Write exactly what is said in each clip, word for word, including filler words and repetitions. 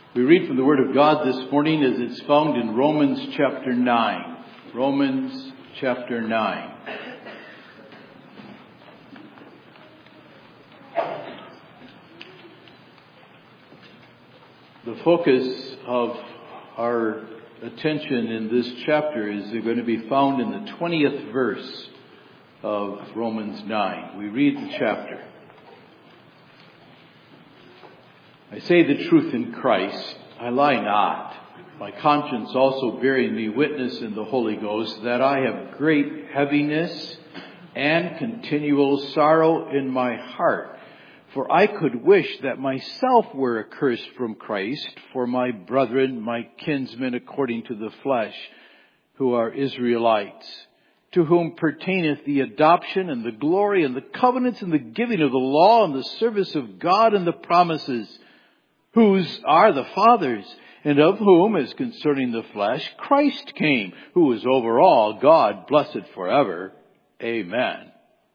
We read from the Word of God this morning as it's found in Romans chapter nine. Romans chapter nine. The focus of our attention in this chapter is going to be found in the twentieth verse of Romans nine. We read the chapter. I say the truth in Christ, I lie not. My conscience also bearing me witness in the Holy Ghost that I have great heaviness and continual sorrow in my heart. For I could wish that myself were accursed from Christ for my brethren, my kinsmen according to the flesh, who are Israelites, to whom pertaineth the adoption and the glory and the covenants and the giving of the law and the service of God and the promises, whose are the fathers, and of whom, as concerning the flesh, Christ came, who is over all, God blessed forever. Amen.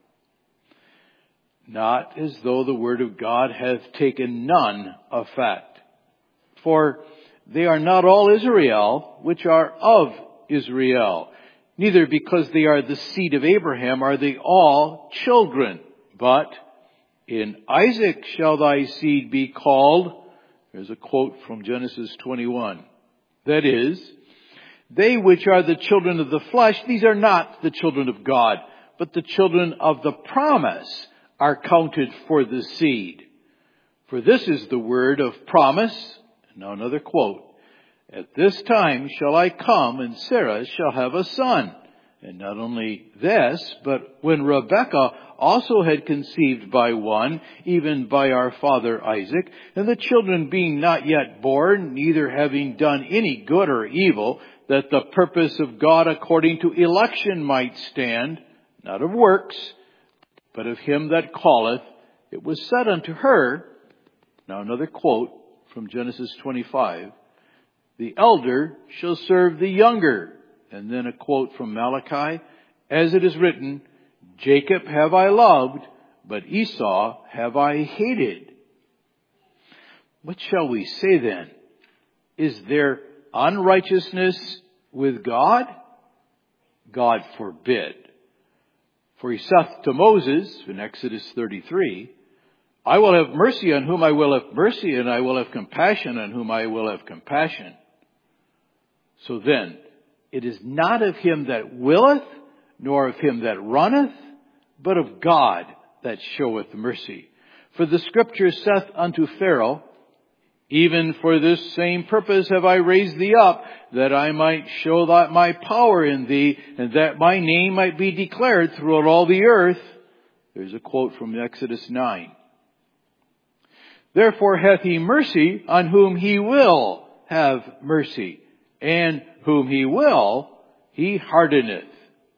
Not as though the word of God hath taken none effect. For they are not all Israel, which are of Israel. Neither because they are the seed of Abraham are they all children. But in Isaac shall thy seed be called. There's a quote from Genesis twenty-one. That is, they which are the children of the flesh, these are not the children of God, but the children of the promise are counted for the seed. For this is the word of promise. Now another quote. At this time shall I come, and Sarah shall have a son. And not only this, but when Rebekah also had conceived by one, even by our father Isaac, and the children being not yet born, neither having done any good or evil, that the purpose of God according to election might stand, not of works, but of him that calleth, it was said unto her, now another quote from Genesis twenty-five, the elder shall serve the younger. And then a quote from Malachi, as it is written, Jacob have I loved, but Esau have I hated. What shall we say then? Is there unrighteousness with God? God forbid. For he saith to Moses in Exodus thirty-three, I will have mercy on whom I will have mercy, and I will have compassion on whom I will have compassion. So then, it is not of him that willeth, nor of him that runneth, but of God that showeth mercy. For the scripture saith unto Pharaoh, even for this same purpose have I raised thee up, that I might show that my power in thee, and that my name might be declared throughout all the earth. There's a quote from Exodus nine. Therefore hath he mercy on whom he will have mercy, and whom he will, he hardeneth.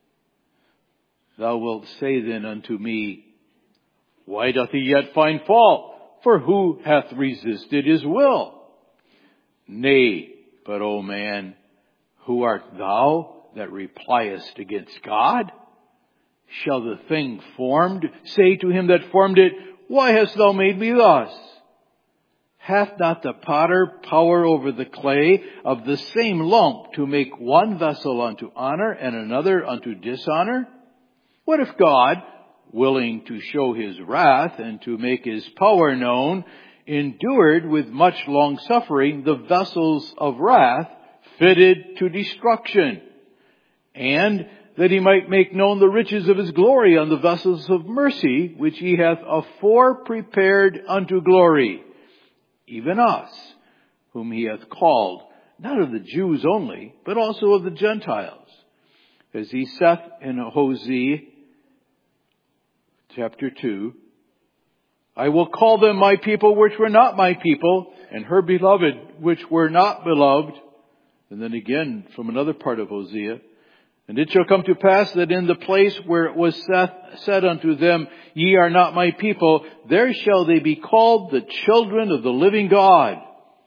Thou wilt say then unto me, why doth he yet find fault? For who hath resisted his will? Nay, but, O man, who art thou that repliest against God? Shall the thing formed say to him that formed it, why hast thou made me thus? Hath not the potter power over the clay of the same lump to make one vessel unto honor and another unto dishonor? What if God, willing to show his wrath and to make his power known, endured with much long suffering the vessels of wrath fitted to destruction, and that he might make known the riches of his glory on the vessels of mercy, which he hath afore prepared unto glory? Even us, whom he hath called, not of the Jews only, but also of the Gentiles. As he saith in Hosea chapter two, I will call them my people which were not my people, and her beloved which were not beloved. And then again from another part of Hosea, and it shall come to pass that in the place where it was said unto them, ye are not my people, there shall they be called the children of the living God.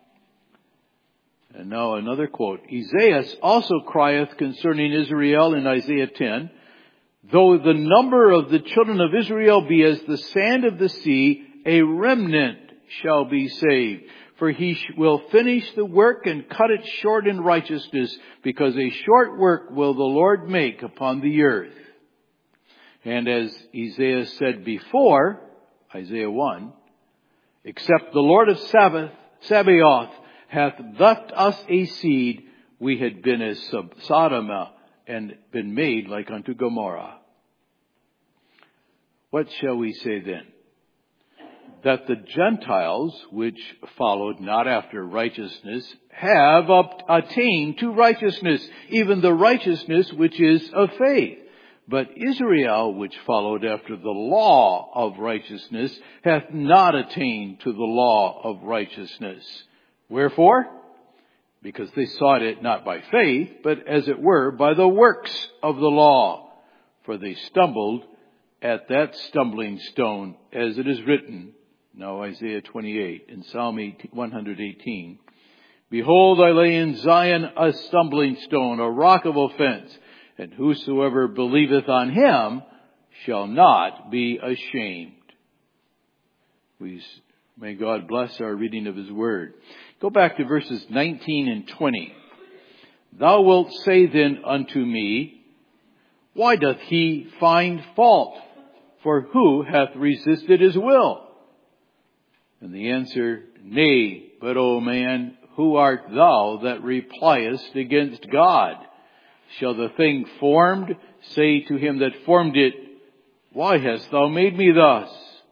And now another quote. Isaiah also crieth concerning Israel in Isaiah ten, though the number of the children of Israel be as the sand of the sea, a remnant shall be saved. For he will finish the work and cut it short in righteousness, because a short work will the Lord make upon the earth. And as Isaiah said before, Isaiah one, except the Lord of Sabbath, Sabaoth hath left us a seed, we had been as Sodom and been made like unto Gomorrah. What shall we say then? That the Gentiles, which followed not after righteousness, have attained to righteousness, even the righteousness which is of faith. But Israel, which followed after the law of righteousness, hath not attained to the law of righteousness. Wherefore? Because they sought it not by faith, but as it were by the works of the law. For they stumbled at that stumbling stone, as it is written, now Isaiah twenty-eight, in Psalm one eighteen, Behold, I lay in Zion a stumbling stone, a rock of offense, and whosoever believeth on him shall not be ashamed. We, may God bless our reading of his word. Go back to verses nineteen and twenty. Thou wilt say then unto me, Why doth he find fault? For who hath resisted his will? And the answer, Nay, but O man, who art thou that repliest against God? Shall the thing formed say to him that formed it, Why hast thou made me thus?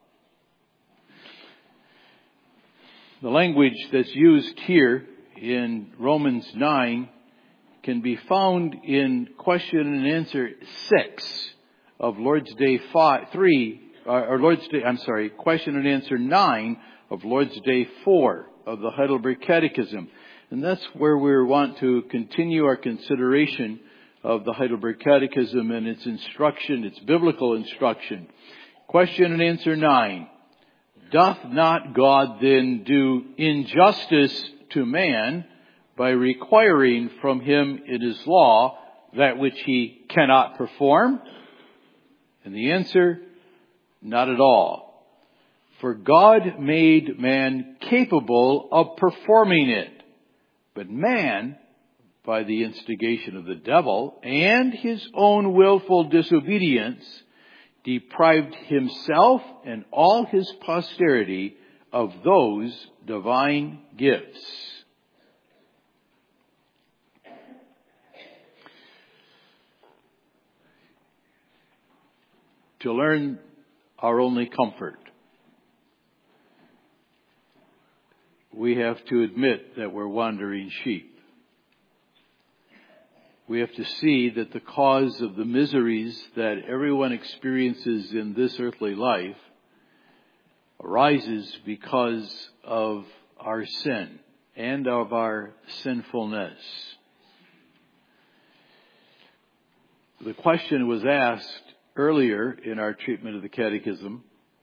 The language that's used here in Romans nine can be found in question and answer six of Lord's Day five, three, or Lord's Day, I'm sorry, question and answer nine of Lord's Day four of the Heidelberg Catechism. And that's where we want to continue our consideration of the Heidelberg Catechism and its instruction, its biblical instruction. Question and answer nine. Doth not God then do injustice to man by requiring from him in his law that which he cannot perform? And the answer, not at all. For God made man capable of performing it. But man, by the instigation of the devil and his own willful disobedience, deprived himself and all his posterity of those divine gifts. To learn our only comfort, we have to admit that we're wandering sheep. We have to see that the cause of the miseries that everyone experiences in this earthly life arises because of our sin and of our sinfulness. The question was asked earlier in our treatment of the Catechism,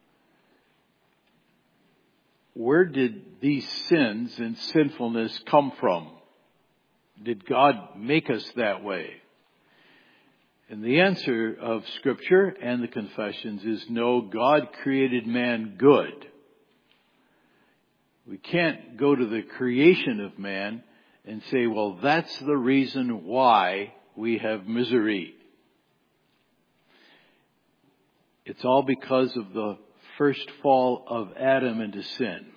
where did these sins and sinfulness come from? Did God make us that way? And the answer of Scripture and the confessions is no, God created man good. We can't go to the creation of man and say, well, that's the reason why we have misery. It's all because of the first fall of Adam into sin.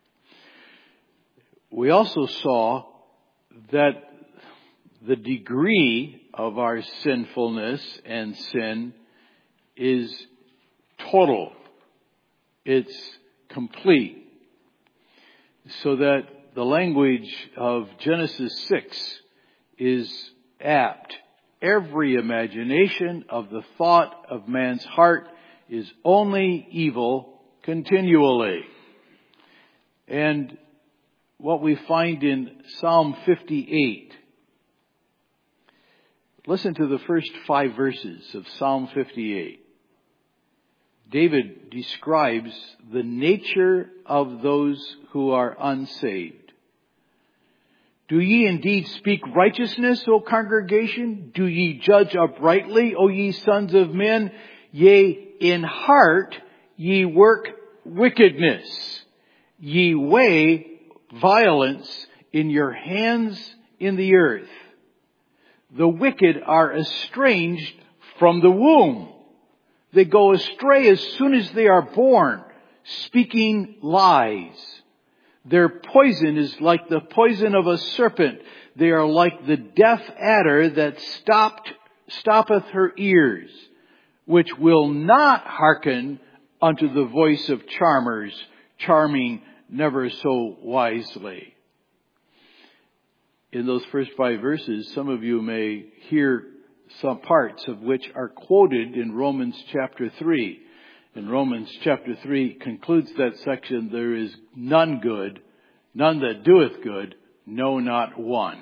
We also saw that the degree of our sinfulness and sin is total. It's complete. So that the language of Genesis six is apt. Every imagination of the thought of man's heart is only evil continually. And what we find in Psalm fifty-eight, listen to the first five verses of Psalm fifty-eight. David describes the nature of those who are unsaved. Do ye indeed speak righteousness, O congregation? Do ye judge uprightly, O ye sons of men? Yea, in heart ye work wickedness. Ye weigh violence in your hands in the earth. The wicked are estranged from the womb. They go astray as soon as they are born, speaking lies. Their poison is like the poison of a serpent. They are like the deaf adder that stopped, stoppeth her ears, which will not hearken unto the voice of charmers, charming never so wisely. In those first five verses, some of you may hear some parts of which are quoted in Romans chapter three. And Romans chapter three concludes that section, there is none good, none that doeth good, no, not one.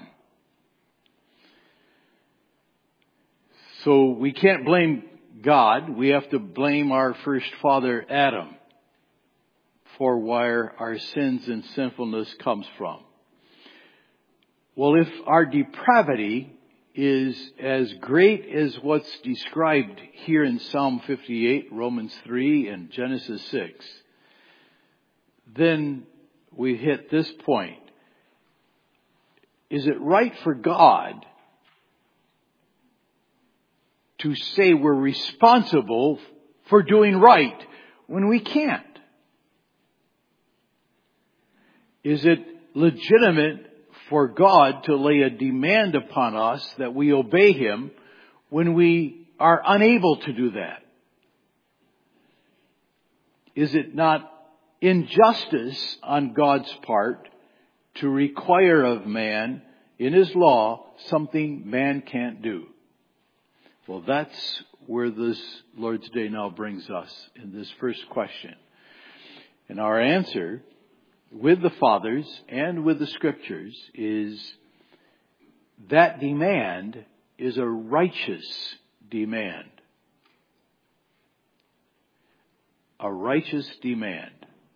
So we can't blame God. We have to blame our first father, Adam, for where our sins and sinfulness comes from. Well, if our depravity is as great as what's described here in Psalm fifty-eight, Romans three, and Genesis six, then we hit this point. Is it right for God to say we're responsible for doing right when we can't? Is it legitimate for God to lay a demand upon us that we obey Him when we are unable to do that? Is it not injustice on God's part to require of man in His law something man can't do? Well, that's where this Lord's Day now brings us in this first question. And our answer with the fathers and with the scriptures is that demand is a righteous demand. A righteous demand.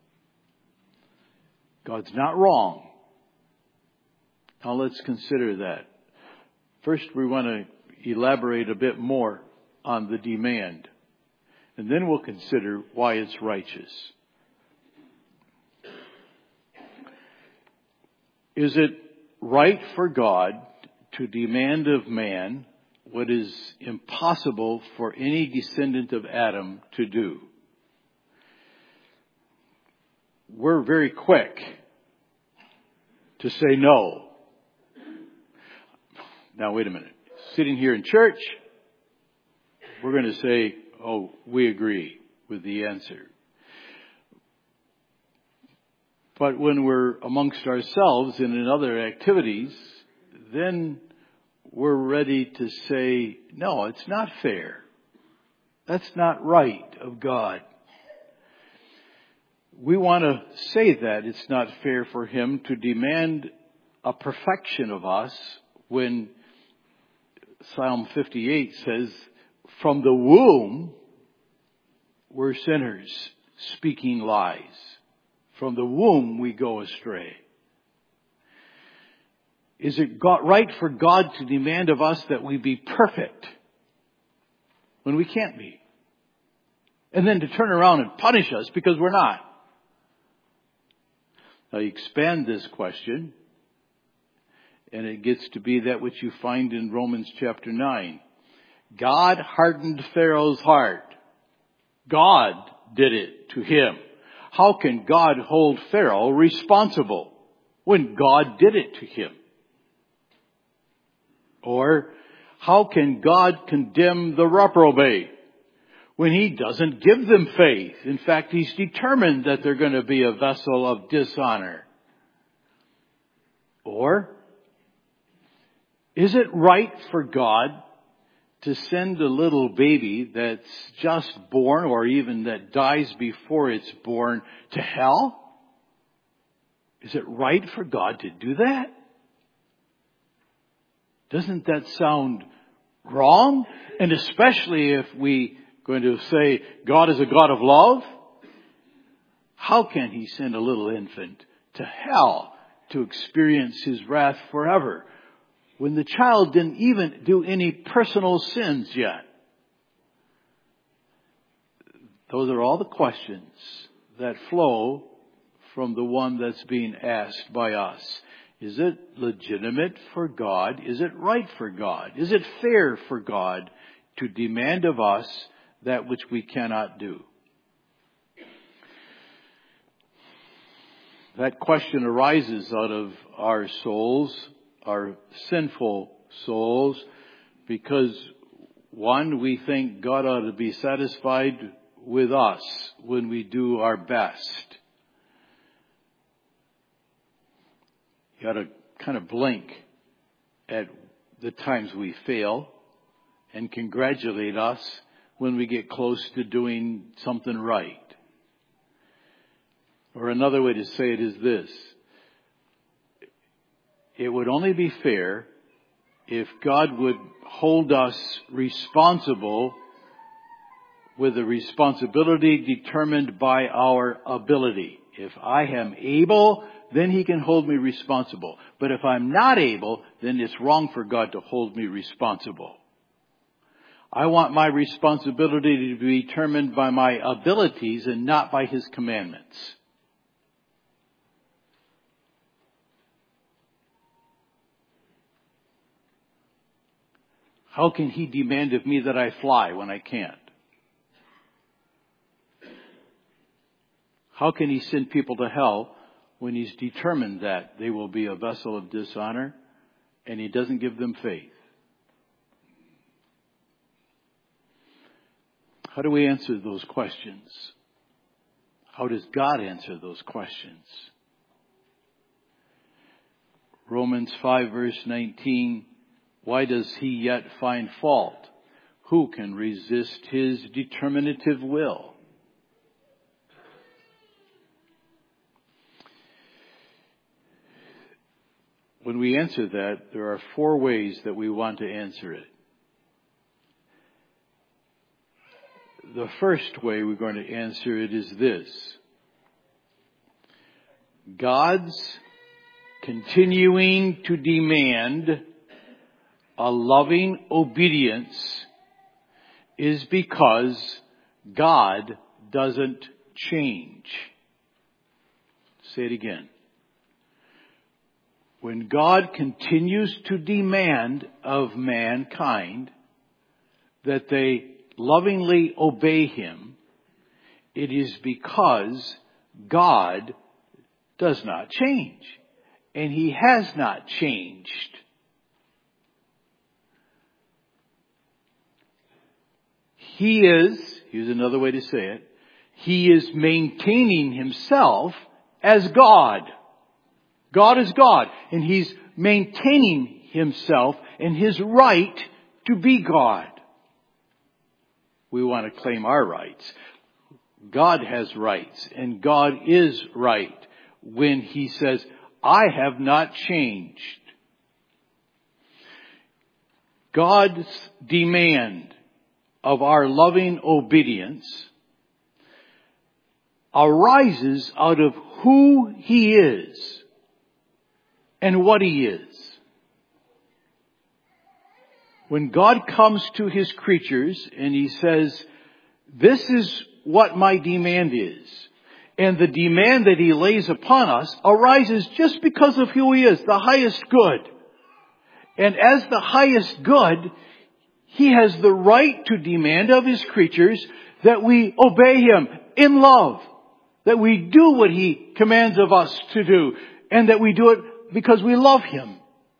God's not wrong. Now let's consider that. First, we want to elaborate a bit more on the demand. And then we'll consider why it's righteous. Is it right for God to demand of man what is impossible for any descendant of Adam to do? We're very quick to say no. Now, wait a minute. Sitting here in church, we're going to say, oh, we agree with the answer. But when we're amongst ourselves and in other activities, then we're ready to say, no, it's not fair. That's not right of God. We want to say that it's not fair for Him to demand a perfection of us when Psalm fifty-eight says, from the womb we're sinners speaking lies. From the womb we go astray. Is it right for God to demand of us that we be perfect when we can't be? And then to turn around and punish us because we're not? Now you expand this question, and it gets to be that which you find in Romans chapter nine. God hardened Pharaoh's heart. God did it to him. How can God hold Pharaoh responsible when God did it to him? Or how can God condemn the reprobate when He doesn't give them faith? In fact, He's determined that they're going to be a vessel of dishonor. Or is it right for God to send a little baby that's just born or even that dies before it's born to hell? Is it right for God to do that? Doesn't that sound wrong? And especially if we going to say God is a God of love, how can He send a little infant to hell to experience His wrath forever when the child didn't even do any personal sins yet? Those are all the questions that flow from the one that's being asked by us. Is it legitimate for God? Is it right for God? Is it fair for God to demand of us that which we cannot do? That question arises out of our souls, our sinful souls, because one, we think God ought to be satisfied with us when we do our best. You ought to kind of blink at the times we fail and congratulate us when we get close to doing something right. Or another way to say it is this: it would only be fair if God would hold us responsible with a responsibility determined by our ability. If I am able, then He can hold me responsible. But if I'm not able, then it's wrong for God to hold me responsible. I want my responsibility to be determined by my abilities and not by His commandments. How can He demand of me that I fly when I can't? How can He send people to hell when He's determined that they will be a vessel of dishonor and He doesn't give them faith? How do we answer those questions? How does God answer those questions? Romans five verse nineteen, why does He yet find fault? Who can resist His determinative will? When we answer that, there are four ways that we want to answer it. The first way we're going to answer it is this: God's continuing to demand a loving obedience is because God doesn't change. Say it again. When God continues to demand of mankind that they lovingly obey Him, it is because God does not change. And He has not changed. He is, here's another way to say it, He is maintaining Himself as God. God is God, and He's maintaining Himself and His right to be God. We want to claim our rights. God has rights, and God is right when He says, I have not changed. God's demand of our loving obedience arises out of who He is and what He is. When God comes to His creatures and He says, this is what my demand is, and the demand that He lays upon us arises just because of who He is, the highest good. And as the highest good, He has the right to demand of His creatures that we obey Him in love, that we do what He commands of us to do, and that we do it because we love Him.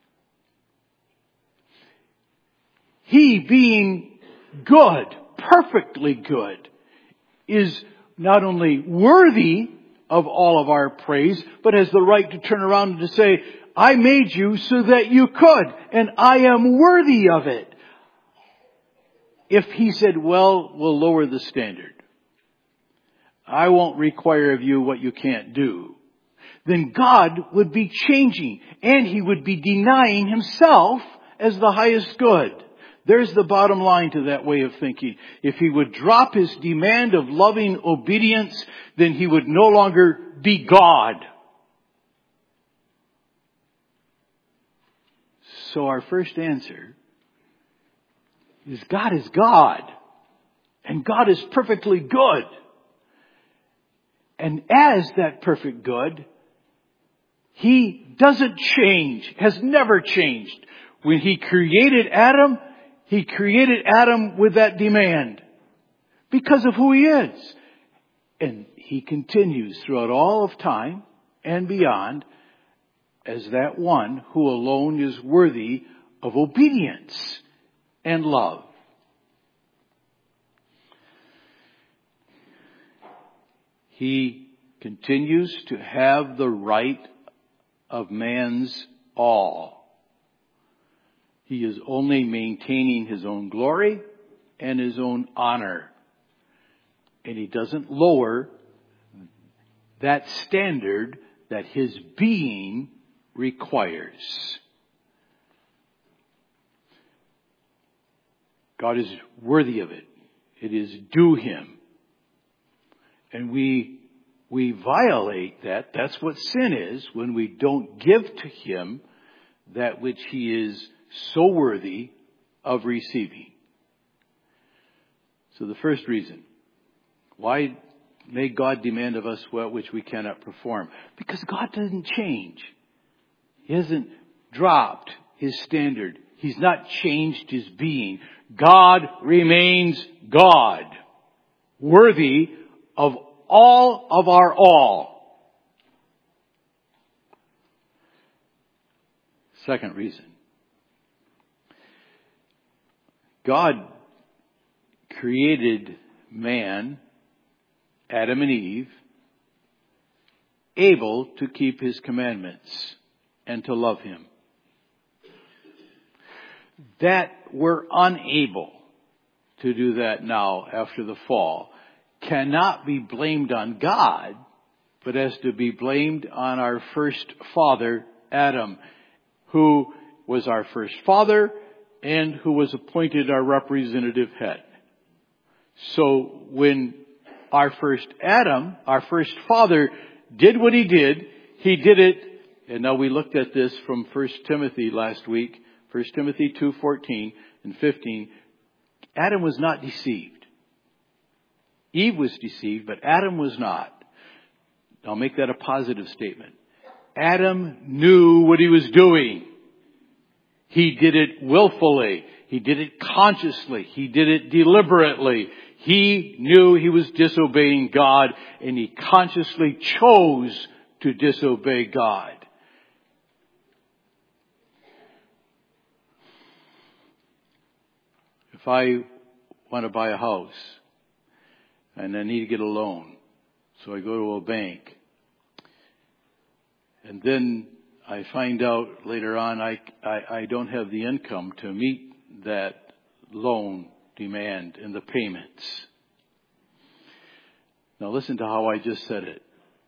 He, being good, perfectly good, is not only worthy of all of our praise, but has the right to turn around and to say, I made you so that you could, and I am worthy of it. If He said, well, we'll lower the standard, I won't require of you what you can't do, then God would be changing, and He would be denying Himself as the highest good. There's the bottom line to that way of thinking. If He would drop His demand of loving obedience, then He would no longer be God. So our first answer is God is God. And God is perfectly good. And as that perfect good, He doesn't change, has never changed. When He created Adam, He created Adam with that demand because of who He is. And He continues throughout all of time and beyond as that one who alone is worthy of obedience and love. He continues to have the right of man's all. He is only maintaining His own glory and His own honor. And He doesn't lower that standard that His being requires. God is worthy of it. It is due Him. And we, we violate that. That's what sin is, when we don't give to Him that which He is so worthy of receiving. So the first reason, why may God demand of us that which we cannot perform? Because God doesn't change. He hasn't dropped His standard. He's not changed His being. God remains God, worthy of all of our all. Second reason. God created man, Adam and Eve, able to keep His commandments and to love Him. That we're unable to do that now after the fall cannot be blamed on God, but has to be blamed on our first father, Adam, who was our first father and who was appointed our representative head. So when our first Adam, our first father, did what he did, he did it, and now we looked at this from First Timothy last week, First Timothy two fourteen and fifteen. Adam was not deceived. Eve was deceived, but Adam was not. I'll make that a positive statement. Adam knew what he was doing. He did it willfully. He did it consciously. He did it deliberately. He knew he was disobeying God, and he consciously chose to disobey God. If I want to buy a house and I need to get a loan, so I go to a bank, and then I find out later on I, I, I don't have the income to meet that loan demand and the payments. Now listen to how I just said it.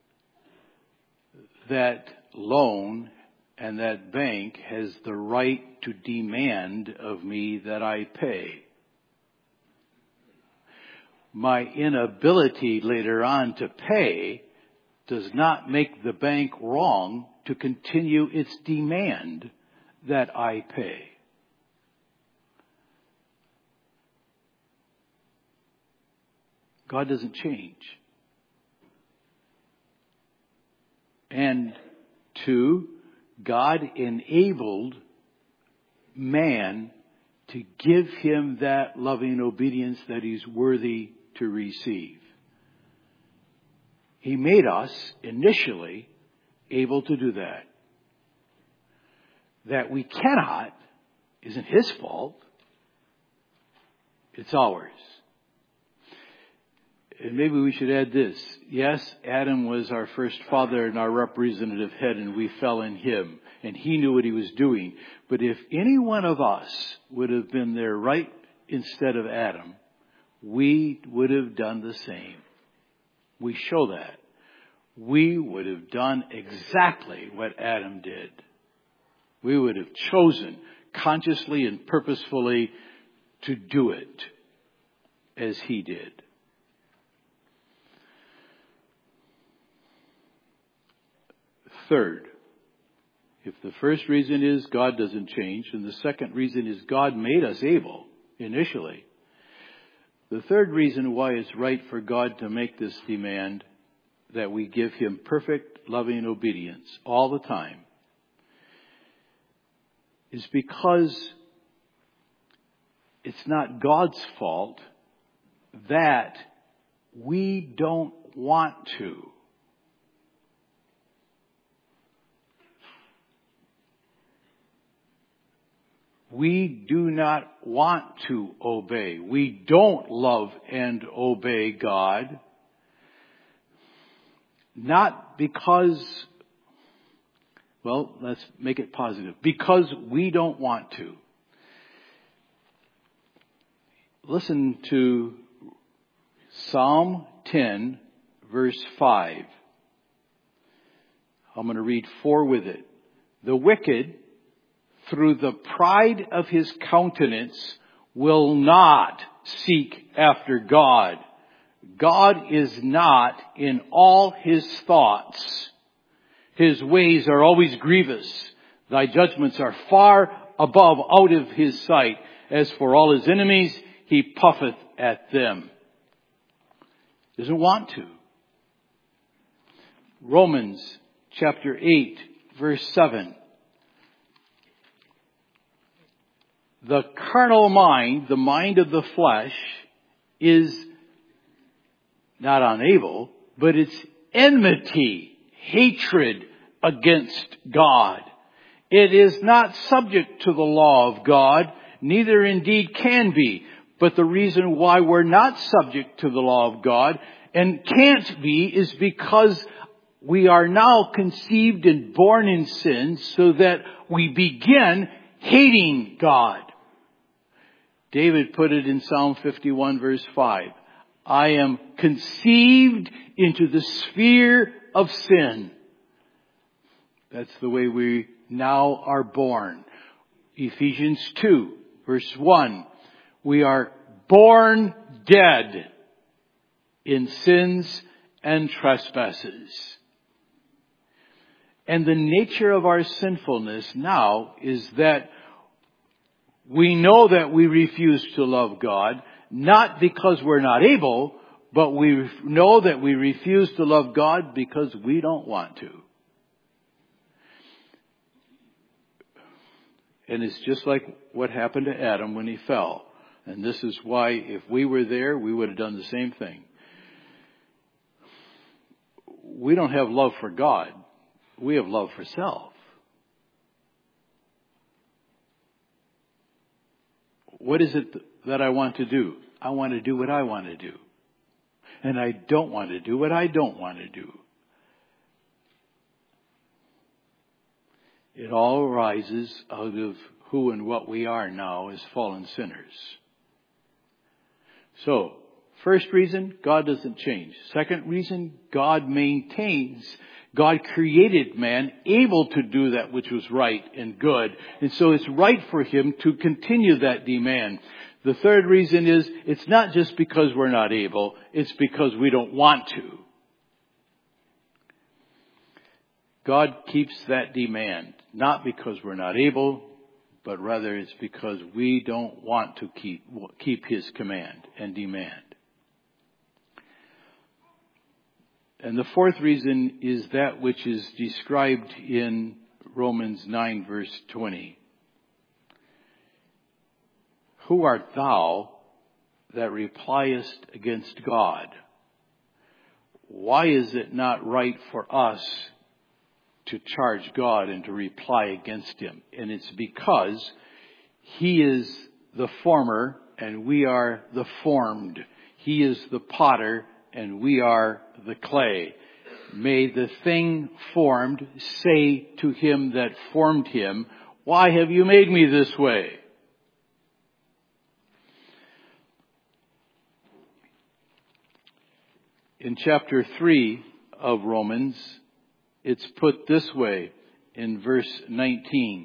That loan and that bank has the right to demand of me that I pay. My inability later on to pay does not make the bank wrong to continue its demand that I pay. God doesn't change. And two, God enabled man to give him that loving obedience that he's worthy to receive. He made us initially able to do that. That we cannot isn't his fault. It's ours. And maybe we should add this. Yes, Adam was our first father and our representative head, and we fell in him. And he knew what he was doing. But if any one of us would have been there right instead of Adam, we would have done the same. We show that. We would have done exactly what Adam did. We would have chosen consciously and purposefully to do it as he did. Third, if the first reason is God doesn't change, and the second reason is God made us able initially, the third reason why it's right for God to make this demand that we give Him perfect, loving obedience all the time is because it's not God's fault that we don't want to. We do not want to obey. We don't love and obey God. Not because, well, let's make it positive. Because we don't want to. Listen to Psalm ten, verse five. I'm going to read four with it. The wicked, through the pride of his countenance, will not seek after God. God is not in all his thoughts. His ways are always grievous. Thy judgments are far above out of his sight. As for all his enemies, he puffeth at them. Doesn't want to. Romans chapter eight, verse seven. The carnal mind, the mind of the flesh, is not unable, but it's enmity, hatred against God. It is not subject to the law of God, neither indeed can be. But the reason why we're not subject to the law of God and can't be is because we are now conceived and born in sin, so that we begin hating God. David put it in Psalm fifty-one verse five. I am conceived into the sphere of sin. That's the way we now are born. Ephesians two verse one. We are born dead in sins and trespasses. And the nature of our sinfulness now is that we know that we refuse to love God, not because we're not able, but we know that we refuse to love God because we don't want to. And it's just like what happened to Adam when he fell. And this is why if we were there, we would have done the same thing. We don't have love for God. We have love for self. What is it that I want to do? I want to do what I want to do. And I don't want to do what I don't want to do. It all arises out of who and what we are now as fallen sinners. So, first reason, God doesn't change. Second reason, God maintains. God created man able to do that which was right and good. And so it's right for him to continue that demand. The third reason is it's not just because we're not able, it's because we don't want to. God keeps that demand, not because we're not able, but rather it's because we don't want to keep, keep his command and demand. And the fourth reason is that which is described in Romans nine verse twenty. Who art thou that repliest against God? Why is it not right for us to charge God and to reply against him? And it's because he is the former and we are the formed. He is the potter and we are the clay. May the thing formed say to him that formed him, why have you made me this way? In chapter three of Romans, it's put this way in verse nineteen.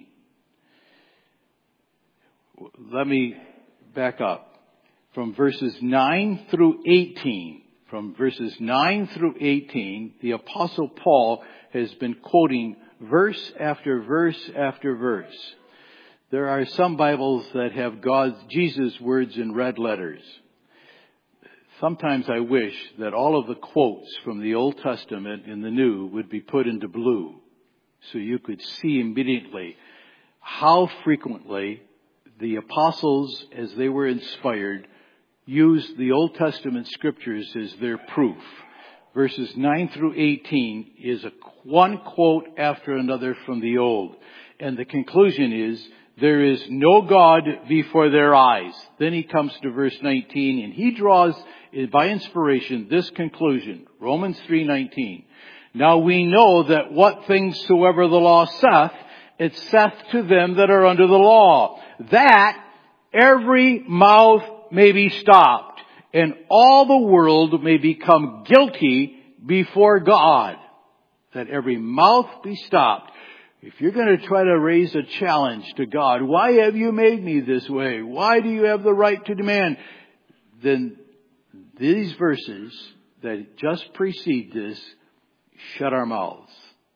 Let me back up. From verses nine through eighteen, from verses nine through eighteen, the Apostle Paul has been quoting verse after verse after verse. There are some Bibles that have God's, Jesus' words in red letters. Sometimes I wish that all of the quotes from the Old Testament in the New would be put into blue so you could see immediately how frequently the apostles, as they were inspired, used the Old Testament scriptures as their proof. Verses nine through eighteen is a one quote after another from the Old. And the conclusion is, there is no God before their eyes. Then he comes to verse nineteen and he draws, by inspiration, this conclusion. Romans three nineteen. Now we know that what things soever the law saith, it saith to them that are under the law, that every mouth may be stopped, and all the world may become guilty before God. That every mouth be stopped. If you're going to try to raise a challenge to God, why have you made me this way? Why do you have the right to demand? Then these verses that just precede this shut our mouths.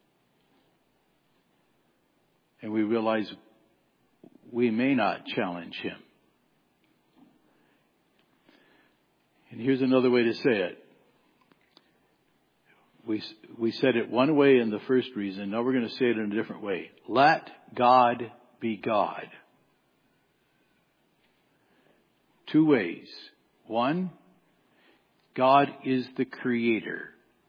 And we realize we may not challenge him. And here's another way to say it. We, we said it one way in the first reason. Now we're going to say it in a different way. Let God be God. Two ways. One, God is the creator.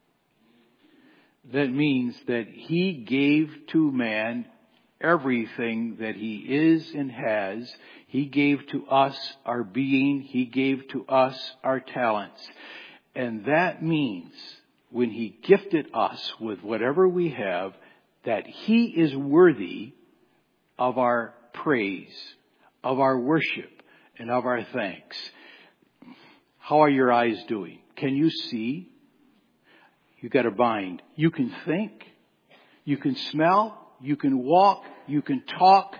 That means that he gave to man everything that he is and has. He gave to us our being. He gave to us our talents. And that means when he gifted us with whatever we have, that he is worthy of our praise, of our worship, and of our thanks. How are your eyes doing? Can you see? You got a mind. You can think. You can smell. You can walk. You can talk.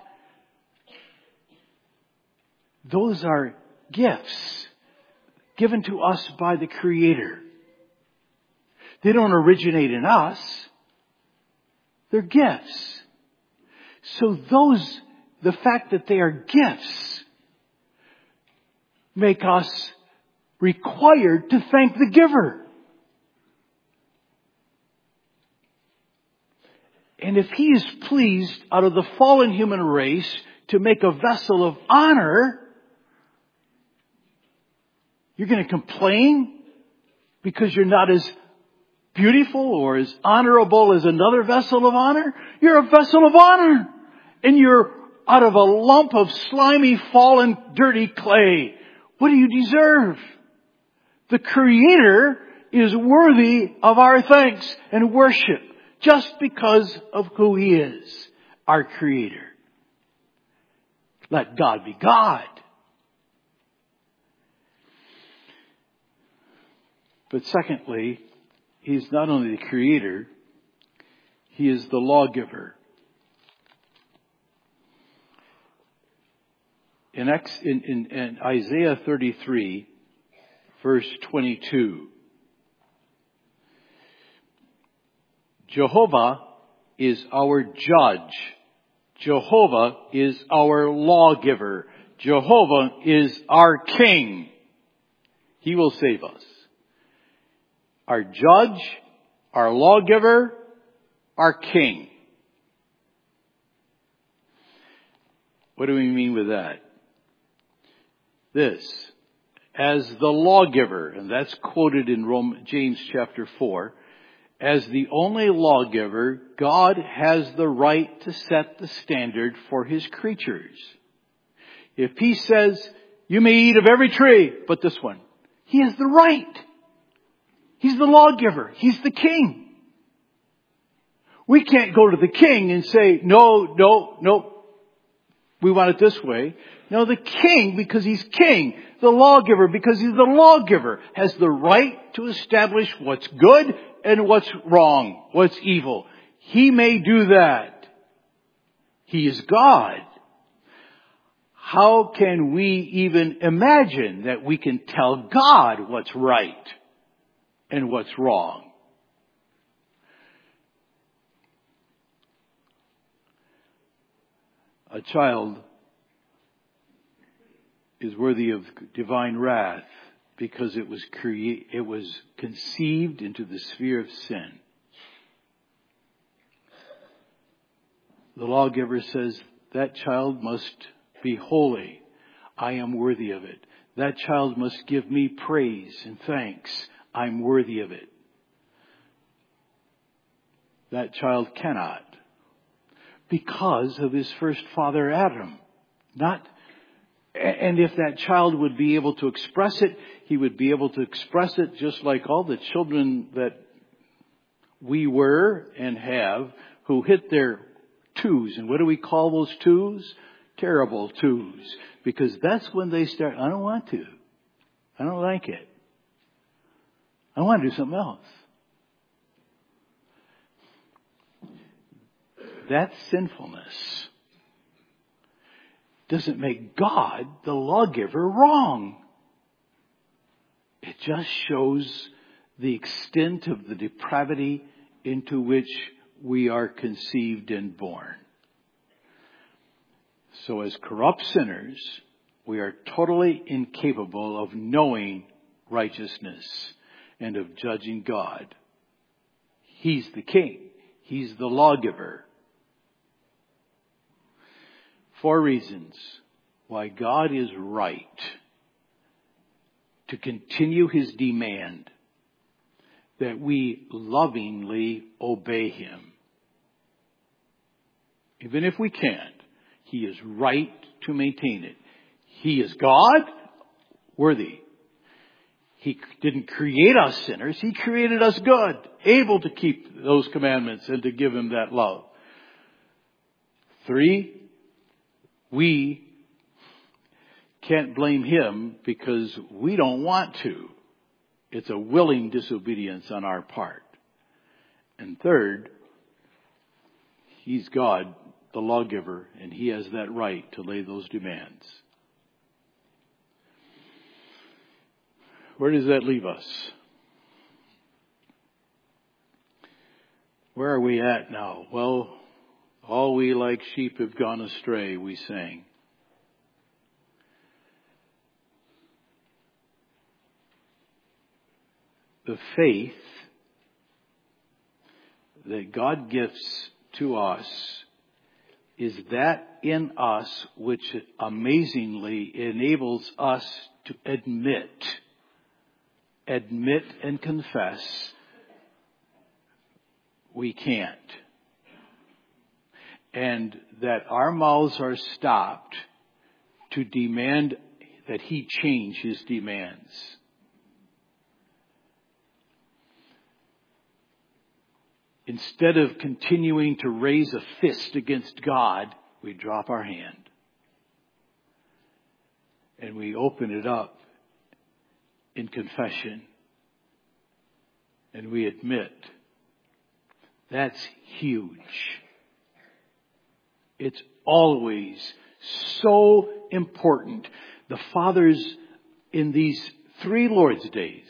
Those are gifts given to us by the Creator. They don't originate in us. They're gifts. So those, the fact that they are gifts, make us required to thank the giver. And if he is pleased out of the fallen human race to make a vessel of honor, you're going to complain because you're not as beautiful or as honorable as another vessel of honor? You're a vessel of honor. And you're out of a lump of slimy, fallen, dirty clay. What do you deserve? The Creator is worthy of our thanks and worship just because of who he is, our Creator. Let God be God. But secondly, he's not only the Creator, he is the lawgiver. In, in, in, in Isaiah thirty-three, verse twenty-two, Jehovah is our judge. Jehovah is our lawgiver. Jehovah is our king. He will save us. Our judge, our lawgiver, our king. What do we mean with that? This, as the lawgiver, and that's quoted in Rome, James chapter four, as the only lawgiver, God has the right to set the standard for his creatures. If he says, you may eat of every tree but this one, he has the right. He's the lawgiver. He's the king. We can't go to the king and say, no, no, no, we want it this way. No, the king, because he's king, the lawgiver, because he's the lawgiver, has the right to establish what's good and what's wrong, what's evil. He may do that. He is God. How can we even imagine that we can tell God what's right and what's wrong? A child is worthy of divine wrath because it was crea- it was conceived into the sphere of sin. The lawgiver says, that child must be holy. I am worthy of it. That child must give me praise and thanks. I'm worthy of it. That child cannot, because of his first father, Adam. Not, and if that child would be able to express it, he would be able to express it just like all the children that we were and have who hit their twos. And what do we call those twos? Terrible twos. Because that's when they start, I don't want to. I don't like it. I want to do something else. That sinfulness doesn't make God, the lawgiver, wrong. It just shows the extent of the depravity into which we are conceived and born. So as corrupt sinners, we are totally incapable of knowing righteousness and of judging God. He's the king. He's the lawgiver. Four reasons why God is right to continue his demand that we lovingly obey him. Even if we can't, he is right to maintain it. He is God, worthy. He didn't create us sinners. He created us good, able to keep those commandments and to give him that love. Three, we can't blame him because we don't want to. It's a willing disobedience on our part. And third, he's God, the lawgiver, and he has that right to lay those demands. Where does that leave us? Where are we at now? Well, all we like sheep have gone astray, we sang. The faith that God gives to us is that in us which amazingly enables us to admit, admit and confess we can't. And that our mouths are stopped to demand that he change his demands. Instead of continuing to raise a fist against God, we drop our hand. And we open it up in confession. And we admit. That's huge. It's always so important. The fathers in these three Lord's days,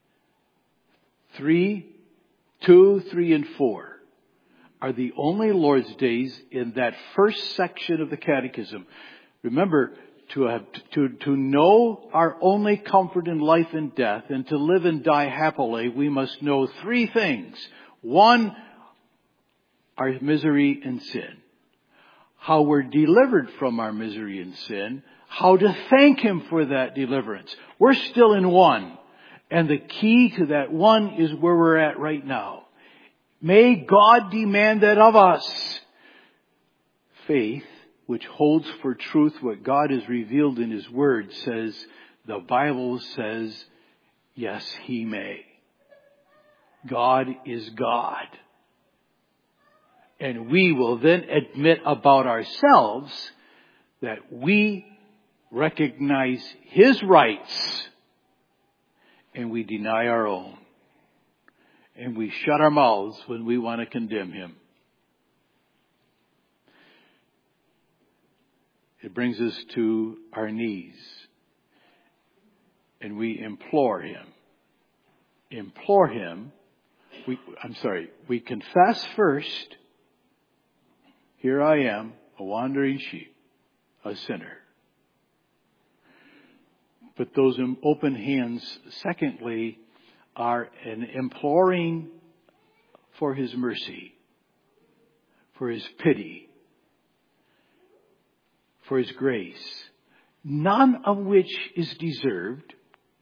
three, two, three, and four, are the only Lord's days in that first section of the Catechism. Remember, to have, to, to know our only comfort in life and death and to live and die happily, we must know three things. One, our misery and sin. How we're delivered from our misery and sin. How to thank him for that deliverance. We're still in one. And the key to that one is where we're at right now. May God demand that of us. Faith, which holds for truth what God has revealed in his word, says, the Bible says, yes, he may. God is God. And we will then admit about ourselves that we recognize his rights and we deny our own. And we shut our mouths when we want to condemn him. It brings us to our knees. And we implore him. Implore him. We, I'm sorry. We confess first. Here I am, a wandering sheep, a sinner. But those open hands, secondly, are an imploring for His mercy, for His pity, for His grace, none of which is deserved.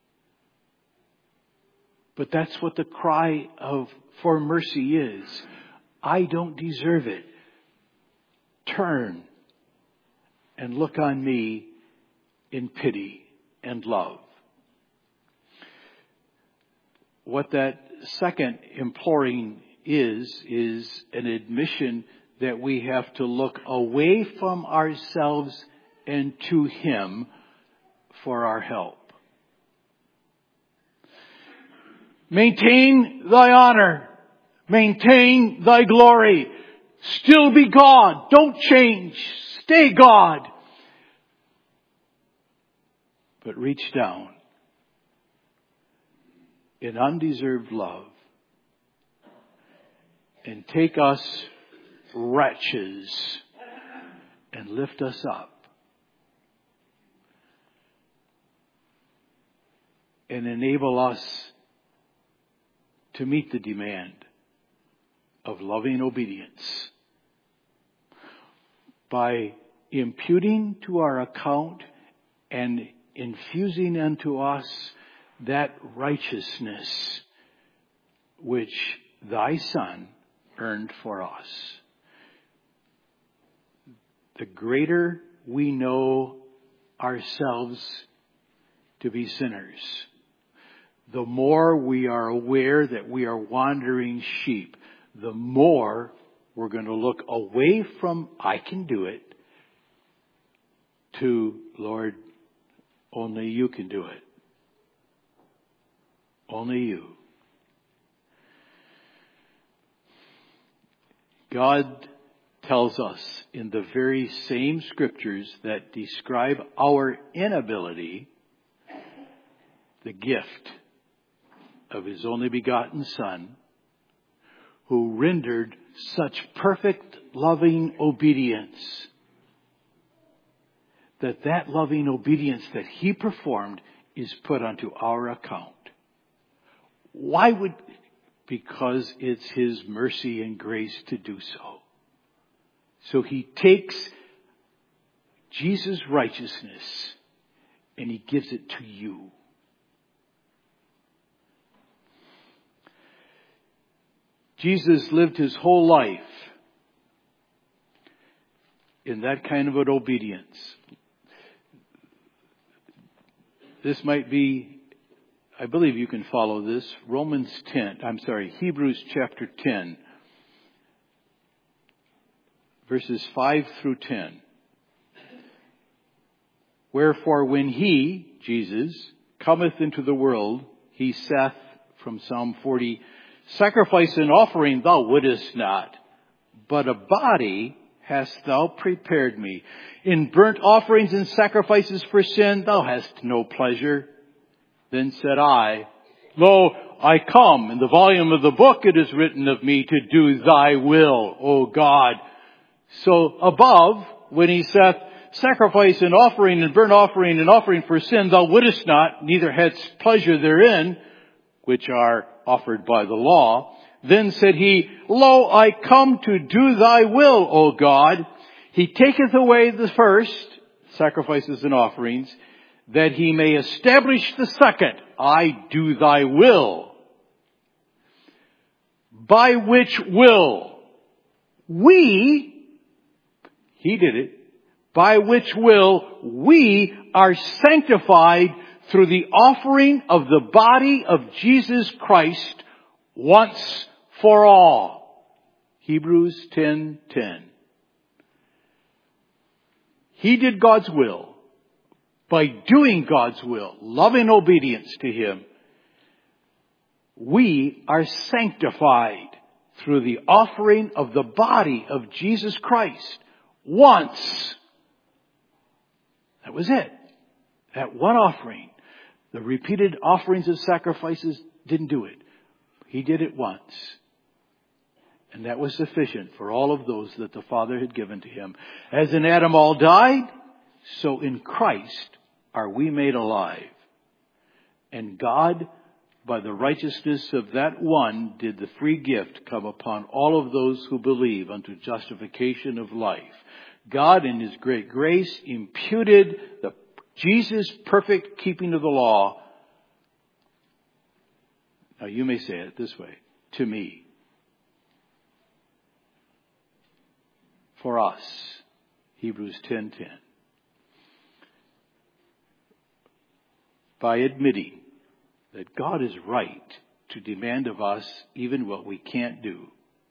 But that's what the cry of for mercy is. I don't deserve it. Turn and look on me in pity and love. What that second imploring is, is an admission that we have to look away from ourselves and to Him for our help. Maintain thy honor. Maintain thy glory. Still be God. Don't change. Stay God. But reach down in undeserved love and take us wretches and lift us up. And enable us to meet the demand of loving obedience by imputing to our account and infusing unto us that righteousness which thy Son earned for us. The greater we know ourselves to be sinners, the more we are aware that we are wandering sheep, the more we're going to look away from I can do it to, Lord, only you can do it. Only you. God tells us in the very same scriptures that describe our inability, the gift of His only begotten Son, who rendered such perfect loving obedience, that that loving obedience that He performed is put onto our account. Why would? Because it's His mercy and grace to do so. So He takes Jesus' righteousness and He gives it to you. Jesus lived His whole life in that kind of an obedience. This might be, I believe you can follow this, Romans ten, I'm sorry, Hebrews chapter ten, verses five through ten. Wherefore when He, Jesus, cometh into the world, He saith, from Psalm forty, sacrifice and offering thou wouldest not, but a body hast thou prepared me. In burnt offerings and sacrifices for sin thou hast no pleasure. Then said I, Lo, I come. In the volume of the book it is written of me to do thy will, O God. So above, when He saith, sacrifice and offering and burnt offering and offering for sin thou wouldest not, neither hadst pleasure therein, which are offered by the law. Then said He, Lo, I come to do thy will, O God. He taketh away the first, sacrifices and offerings, that He may establish the second, I do thy will. By which will we, He did it, by which will we are sanctified through the offering of the body of Jesus Christ once for all. Hebrews ten ten. He did God's will. By doing God's will, loving obedience to Him, we are sanctified through the offering of the body of Jesus Christ once. That was it. That one offering. The repeated offerings and sacrifices didn't do it. He did it once. And that was sufficient for all of those that the Father had given to Him. As in Adam all died, so in Christ are we made alive. And God, by the righteousness of that one, did the free gift come upon all of those who believe unto justification of life. God, in His great grace, imputed the Jesus' perfect keeping of the law. Now you may say it this way, to me. For us. Hebrews ten ten. By admitting that God is right to demand of us even what we can't do,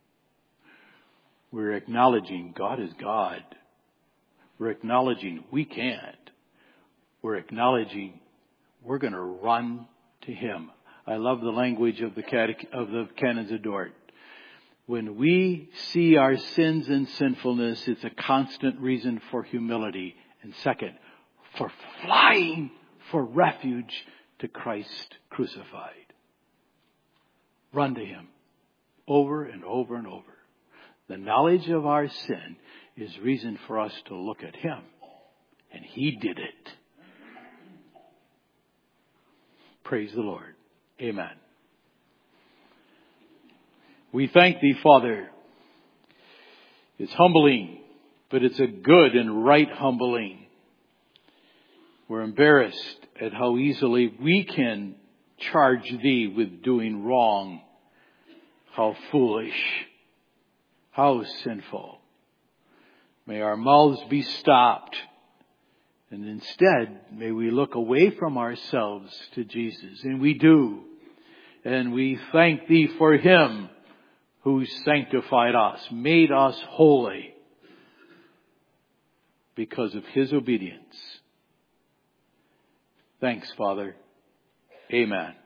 we're acknowledging God is God. We're acknowledging we can't. We're acknowledging we're going to run to Him. I love the language of the, catech- of the Canons of Dort. When we see our sins and sinfulness, it's a constant reason for humility. And second, for flying for refuge to Christ crucified. Run to Him over and over and over. The knowledge of our sin is reason for us to look at Him. And He did it. Praise the Lord. Amen. We thank Thee, Father. It's humbling, but it's a good and right humbling. We're embarrassed at how easily we can charge Thee with doing wrong. How foolish. How sinful. May our mouths be stopped. And instead, may we look away from ourselves to Jesus. And we do. And we thank Thee for Him who sanctified us, made us holy because of His obedience. Thanks, Father. Amen.